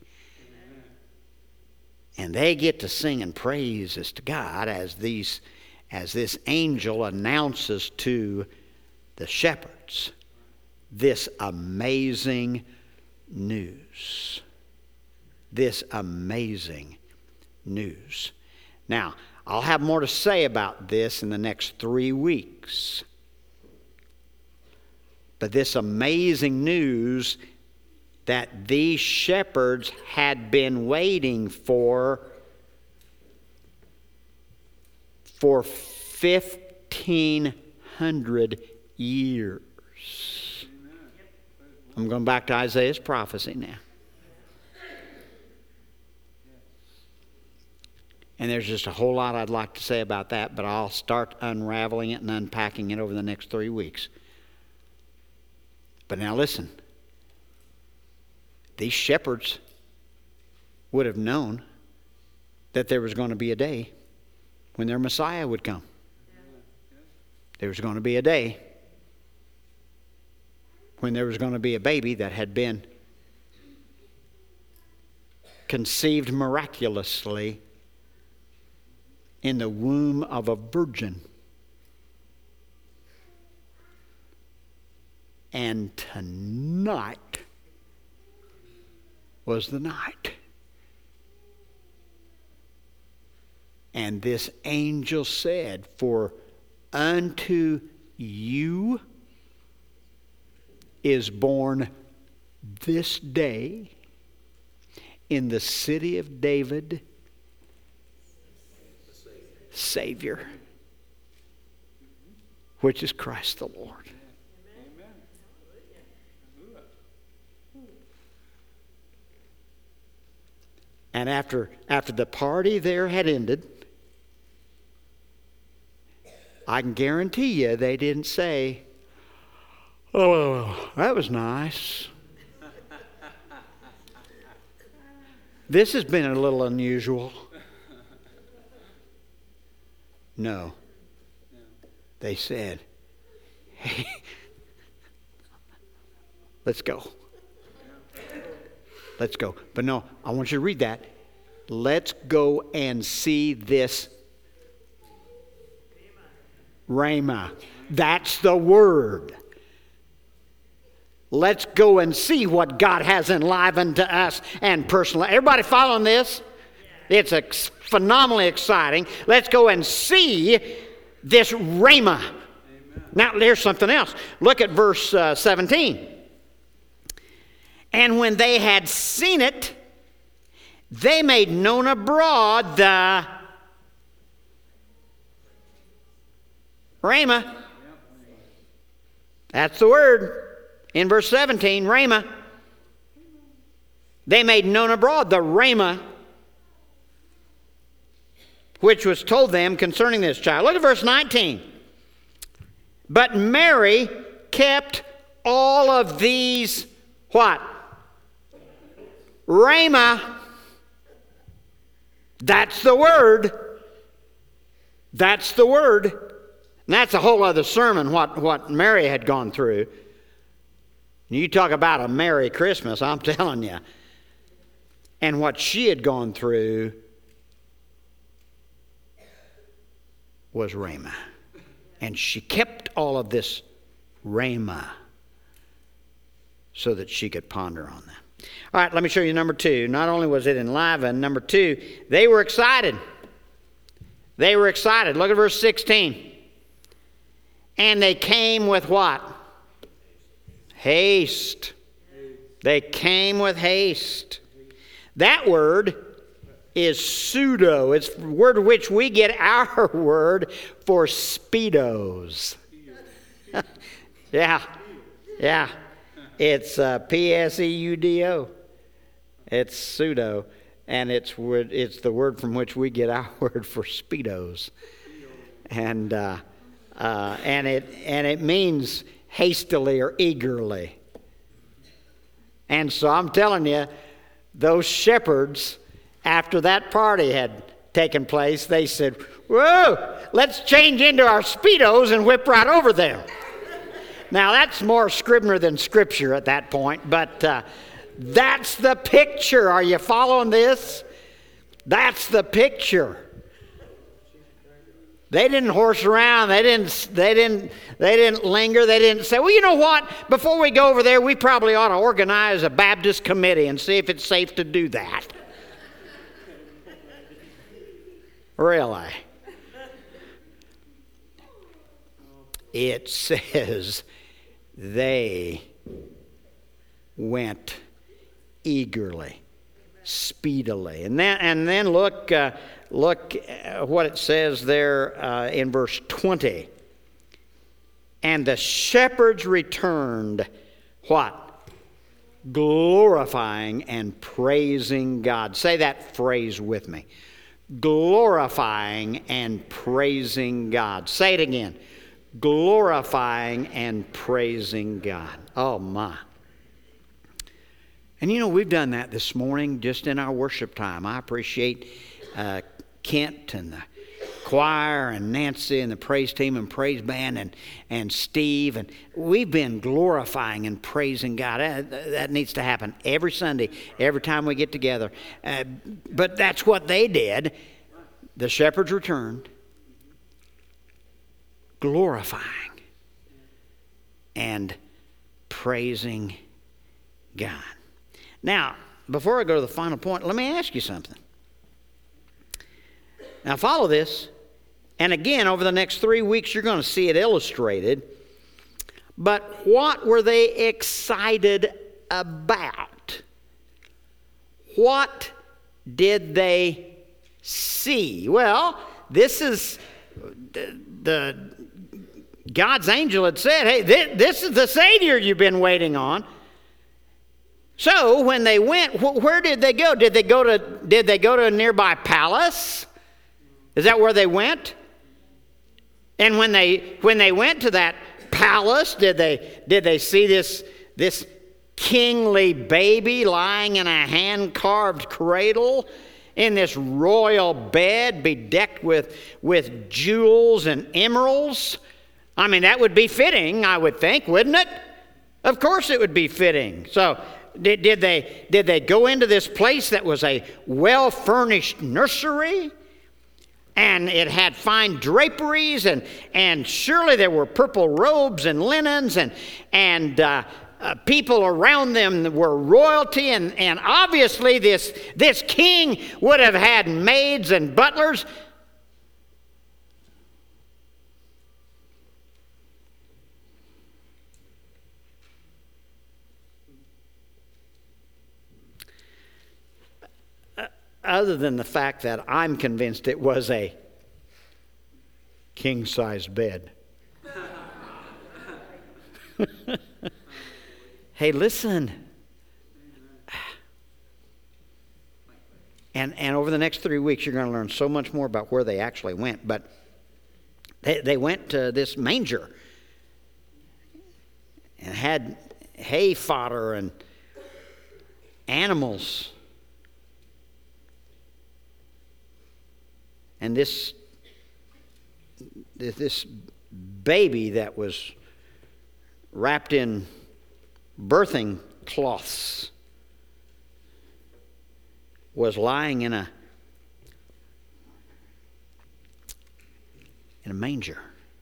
And they get to singing praises to God as these, as this angel announces to the shepherds this amazing news. This amazing news. Now, I'll have more to say about this in the next three weeks. But this amazing news that these shepherds had been waiting for for fifteen hundred years. I'm going back to Isaiah's prophecy now. And there's just a whole lot I'd like to say about that, but I'll start unraveling it and unpacking it over the next three weeks. But now listen. These shepherds would have known that there was going to be a day when their Messiah would come. There was going to be a day when there was going to be a baby that had been conceived miraculously in the womb of a virgin. And tonight was the night. And this angel said, "For unto you is born this day in the city of David Savior, which is Christ the Lord. And after, after the party there had ended, I can guarantee you they didn't say, "Oh, that was nice. This has been a little unusual." No. They said, "Hey, let's go. Let's go." But no, I want you to read that. Let's go and see this Rhema. That's the word. Let's go and see what God has enlivened to us and personally. Everybody following this? It's ex- phenomenally exciting. Let's go and see this Rhema. Amen. Now, there's something else. Look at verse uh, seventeen. And when they had seen it, they made known abroad the Rhema. That's the word. In verse seventeen, Rhema. They made known abroad the Rhema, which was told them concerning this child. Look at verse nineteen. But Mary kept all of these, what? Rhema. That's the word. That's the word. And that's a whole other sermon, what, what Mary had gone through. You talk about a Merry Christmas, I'm telling you. And what she had gone through was Rhema. And she kept all of this Rhema so that she could ponder on them. All right, let me show you number two. Not only was it enlivened, number two, they were excited. They were excited. Look at verse sixteen. And they came with what? Haste. They came with haste. That word is pseudo. It's the word which we get our word for speedos. yeah, yeah. It's uh, P S E U D O. It's pseudo, and it's word, it's the word from which we get our word for speedos, and uh, uh, and it and it means hastily or eagerly. And so I'm telling you, those shepherds, after that party had taken place, they said, "Whoa, let's change into our speedos and whip right over them." Now, that's more Scribner than Scripture at that point, but uh, that's the picture. Are you following this? That's the picture. They didn't horse around. They didn't, they didn't, they didn't linger. They didn't say, "Well, you know what? Before we go over there, we probably ought to organize a Baptist committee and see if it's safe to do that." Really? It says they went eagerly, speedily. And then, and then look, uh, look what it says there uh, in verse twenty. And the shepherds returned, what? Glorifying and praising God. Say that phrase with me. Glorifying and praising God. Say it again. Glorifying and praising God. Oh, my. And you know, we've done that this morning just in our worship time. I appreciate uh, Kent and the choir and Nancy and the praise team and praise band and, and Steve. And we've been glorifying and praising God. That, that needs to happen every Sunday, every time we get together. Uh, but that's what they did. The shepherds returned, glorifying and praising God. Now, before I go to the final point, let me ask you something. Now, follow this. And again, over the next three weeks, you're going to see it illustrated. But what were they excited about? What did they see? Well, this is the, the God's angel had said, hey, this, this is the Savior you've been waiting on. So when they went, wh- where did they go? Did they go to, did they go to a nearby palace? Is that where they went? And when they when they went to that palace, did they did they see this this kingly baby lying in a hand-carved cradle in this royal bed bedecked with with jewels and emeralds? I mean, that would be fitting, I would think, wouldn't it? Of course it would be fitting. So did, did they did they go into this place that was a well-furnished nursery? And it had fine draperies, and, and surely there were purple robes and linens, and, and uh, uh, people around them were royalty, and, and obviously this, this king would have had maids and butlers. Other than the fact that I'm convinced it was a king-size bed. Hey, listen. And, and over the next three weeks, you're going to learn so much more about where they actually went. But they, they went to this manger and had hay fodder and animals. And this, this baby that was wrapped in birthing cloths was lying in a in a manger.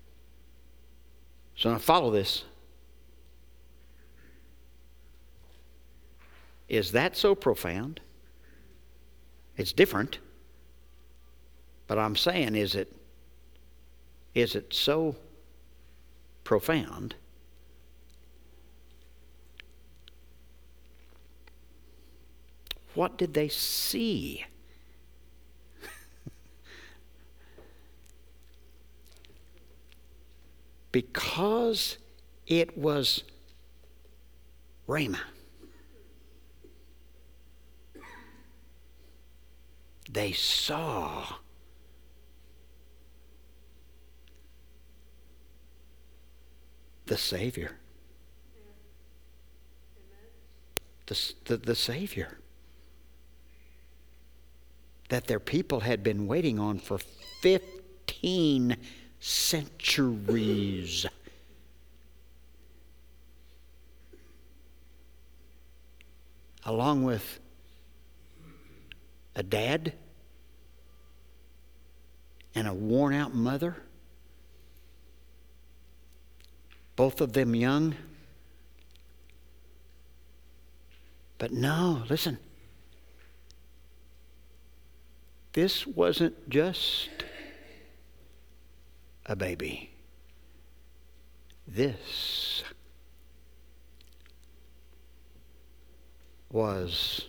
So now follow this. Is that so profound? It's different. But I'm saying, is it, is it so profound? What did they see? Because it was Rhema. They saw the Savior. The, the, the Savior that their people had been waiting on for fifteen centuries. Along with a dad and a worn-out mother, both of them young. But no, listen. This wasn't just a baby. This was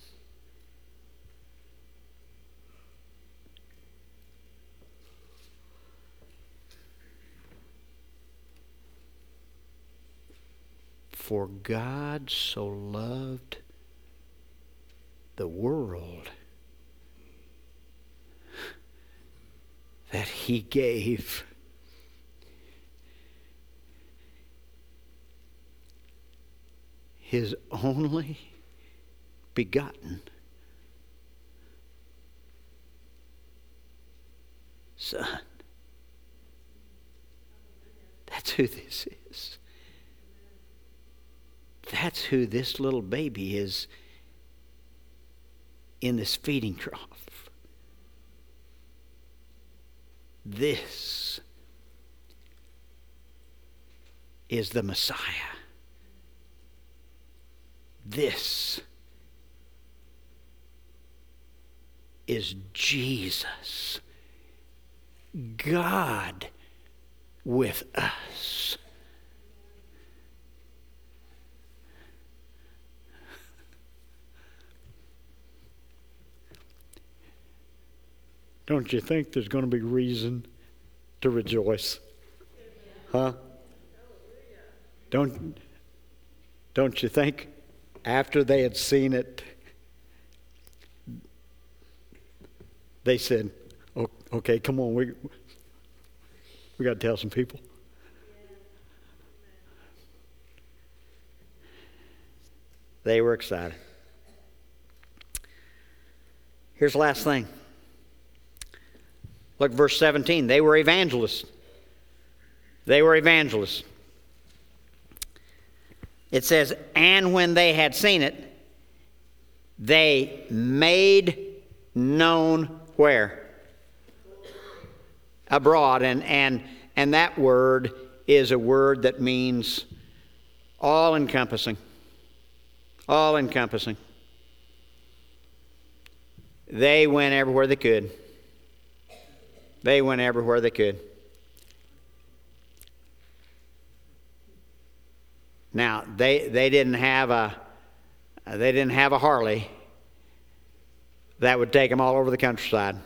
for God so loved the world that he gave his only begotten Son. That's who this is. That's who this little baby is in this feeding trough. This is the Messiah. This is Jesus, God with us. Don't you think there's going to be reason to rejoice? Huh? Don't, don't you think after they had seen it, they said, "Oh, okay, come on, we, we got to tell some people." They were excited. Here's the last thing. Look, verse seventeen. They were evangelists. They were evangelists. It says, and when they had seen it, they made known where? Abroad. And, and, and that word is a word that means all-encompassing. All-encompassing. They went everywhere they could. They went everywhere they could. Now, they they didn't have a they didn't have a Harley that would take them all over the countryside.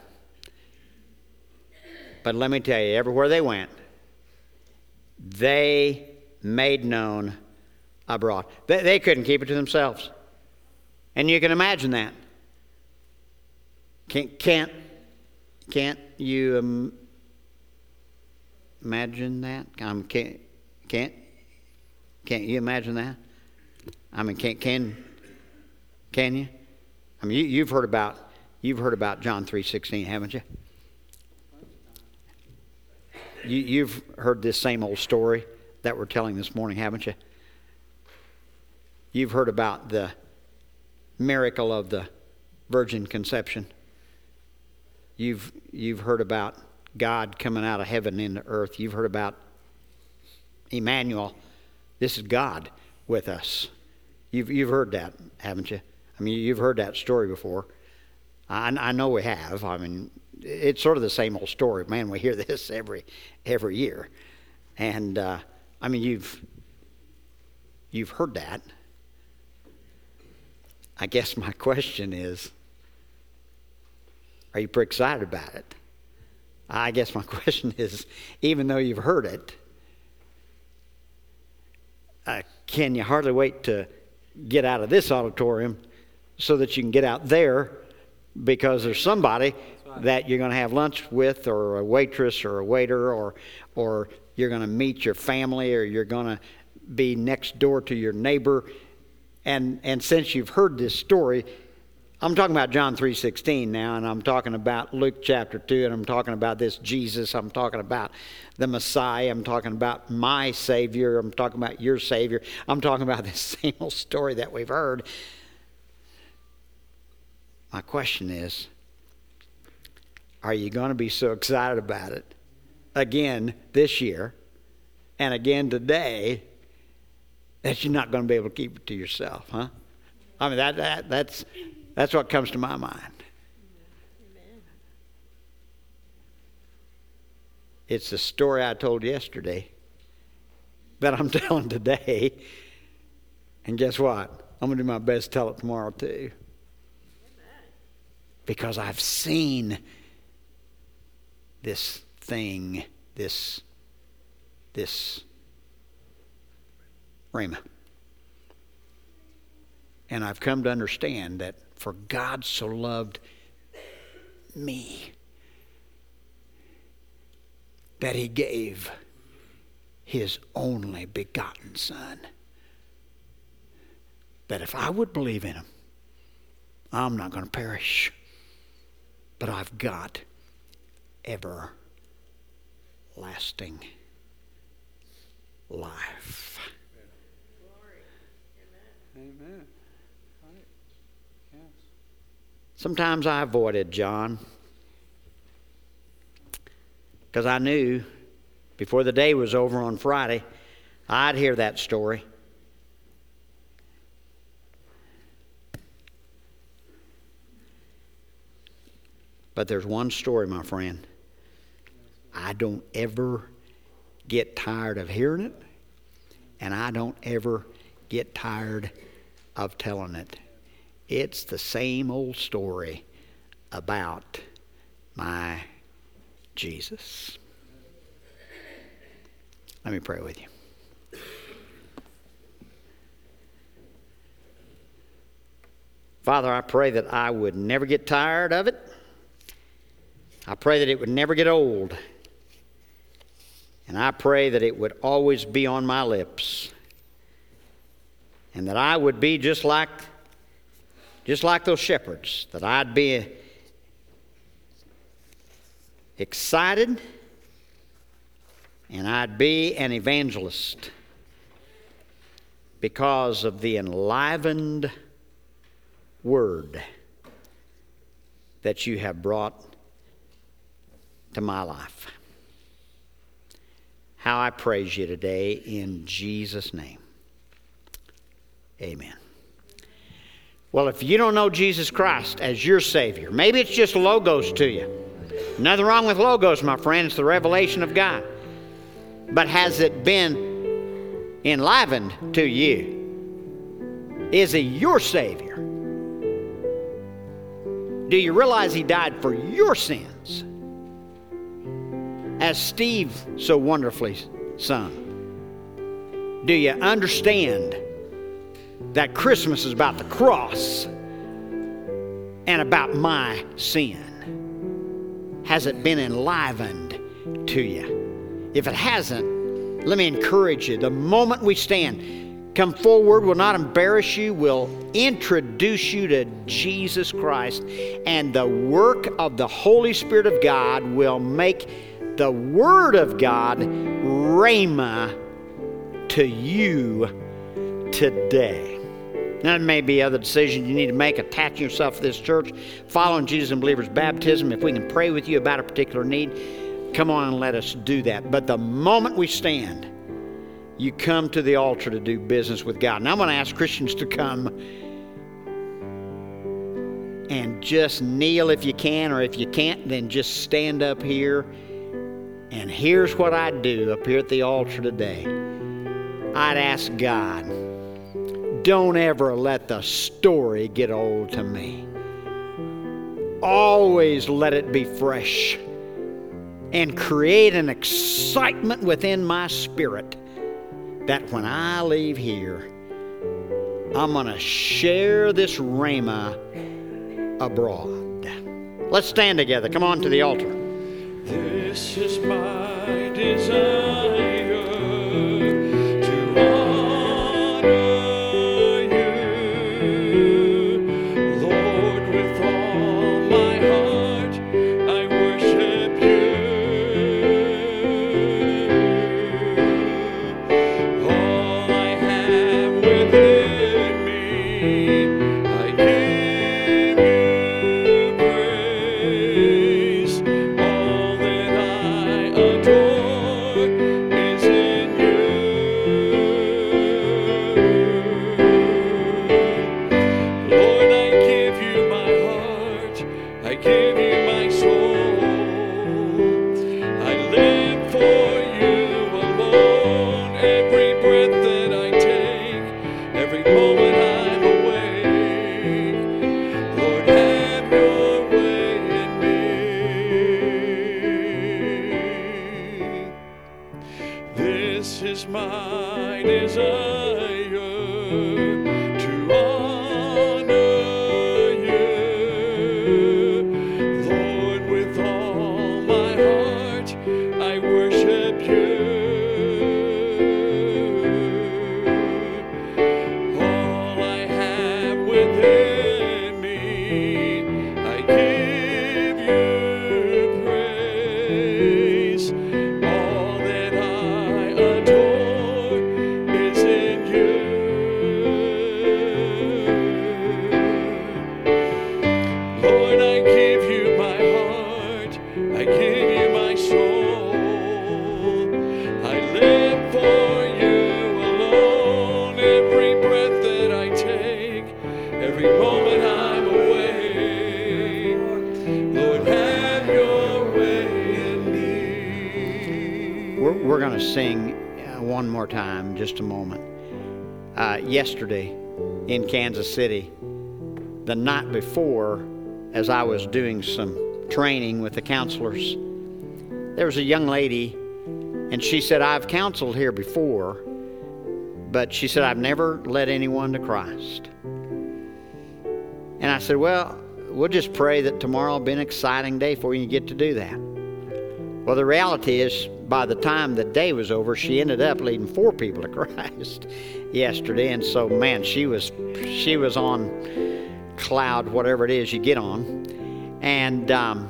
But let me tell you, everywhere they went, they made known abroad. They, they couldn't keep it to themselves. And you can imagine that. Can't, can't, can't you um, imagine that? Um, can't, can't, can't you imagine that? I mean, can, can, can you? I mean, you, you've heard about, you've heard about John three sixteen, haven't you? you? You've heard this same old story that we're telling this morning, haven't you? You've heard about the miracle of the virgin conception. You've, you've heard about God coming out of heaven into earth. You've heard about Emmanuel. This is God with us. You've, you've heard that, haven't you? I mean, you've heard that story before. I, I know we have. I mean, it's sort of the same old story. Man, we hear this every every year. And, uh, I mean, you've you've heard that. I guess my question is, are you pretty excited about it? I guess my question is, even though you've heard it, uh, can you hardly wait to get out of this auditorium so that you can get out there, because there's somebody that you're going to have lunch with, or a waitress or a waiter, or or you're going to meet your family, or you're going to be next door to your neighbor. And and since you've heard this story, I'm talking about John three sixteen now, and I'm talking about Luke chapter two, and I'm talking about this Jesus. I'm talking about the Messiah. I'm talking about my Savior. I'm talking about your Savior. I'm talking about this same old story that we've heard. My question is, are you going to be so excited about it again this year and again today that you're not going to be able to keep it to yourself, huh? I mean, that, that that's that's what comes to my mind. It's the story I told yesterday that I'm telling today. And guess what? I'm going to do my best to tell it tomorrow too. Because I've seen this thing, this, this Rhema. And I've come to understand that for God so loved me that He gave His only begotten Son, that if I would believe in Him, I'm not going to perish, but I've got everlasting life. Amen. Right. Yes. Sometimes I avoided John because I knew before the day was over on Friday, I'd hear that story. But there's one story, my friend. I don't ever get tired of hearing it, and I don't ever get tired of telling it. It's the same old story about my Jesus. Let me pray with you. Father, I pray that I would never get tired of it. I pray that it would never get old. And I pray that it would always be on my lips. And that I would be just like, just like those shepherds, that I'd be excited and I'd be an evangelist because of the enlivened word that you have brought to my life. How I praise you today in Jesus' name. Amen. Well, if you don't know Jesus Christ as your Savior, maybe it's just logos to you. Nothing wrong with logos, my friend. It's the revelation of God. But has it been enlivened to you? Is He your Savior? Do you realize He died for your sins? As Steve so wonderfully sung. Do you understand that Christmas is about the cross and about my sin? Has it been enlivened to you? If it hasn't, let me encourage you. The moment we stand, come forward. We'll not embarrass you. We'll introduce you to Jesus Christ. And the work of the Holy Spirit of God will make the Word of God rhema to you today. Now, there may be other decisions you need to make, attaching yourself to this church, following Jesus and believers' baptism. If we can pray with you about a particular need, come on and let us do that. But the moment we stand, you come to the altar to do business with God. And I'm going to ask Christians to come and just kneel if you can, or if you can't, then just stand up here. And here's what I'd do up here at the altar today. I'd ask God, don't ever let the story get old to me. Always let it be fresh and create an excitement within my spirit that when I leave here, I'm going to share this rhema abroad. Let's stand together. Come on to the altar. This is my desire to honor you, Lord, with all my heart. I worship you. All I have within me, I give you praise. All that I adore is in you. Lord, I give you my heart. I give you my soul. I live for you alone. Every breath that I take, every moment I'm awake. Lord, have your way in me. This is my desire to honor you, Lord, with all my heart. I worship you. All I have within me, I give you praise. All that I adore is in you. Lord, I give you my heart. I give you my soul. I live for you alone. Every breath that I take, every moment I'm awake. Lord, have your way in me. We're, we're going to sing uh, one more time, just a moment. Uh, yesterday in Kansas City, the night before, as I was doing some training with the counselors, there was a young lady And she said, I've counseled here before, but she said, I've never led anyone to Christ. And I said, well, we'll just pray that tomorrow will be an exciting day for you and you get to do that. Well, the reality is, by the time the day was over, she ended up leading four people to Christ yesterday. And so, man, she was she was on cloud, whatever it is you get on. And um,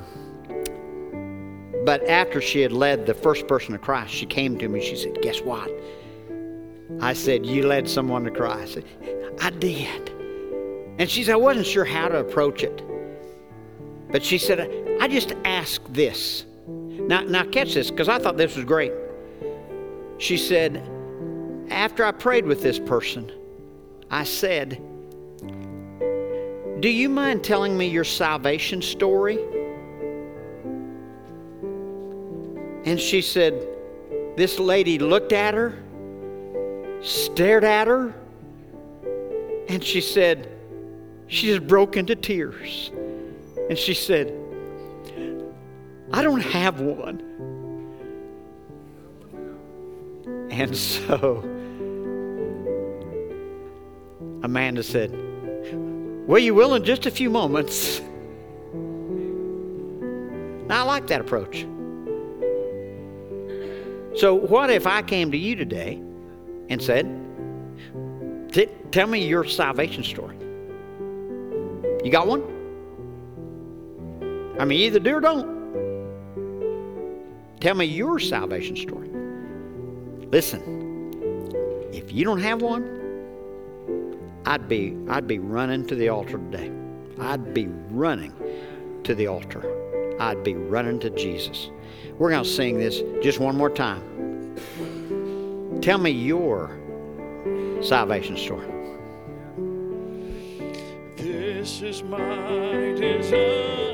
but after she had led the first person to Christ, she came to me. She said, guess what? I said, you led someone to Christ. I said, I did. And she said, I wasn't sure how to approach it. But she said, I just asked this. Now, now catch this, because I thought this was great. She said, after I prayed with this person, I said, do you mind telling me your salvation story? And she said, this lady looked at her, stared at her, and she said, she just broke into tears. And she said, I don't have one. And so Amanda said, well, you will in just a few moments. Now, I like that approach. So what if I came to you today and said, tell me your salvation story? You got one? I mean, either do or don't. Tell me your salvation story. Listen, if you don't have one, I'd be I'd be running to the altar today. I'd be running to the altar. I'd be running to Jesus. We're going to sing this just one more time. Tell me your salvation story. This is my desire.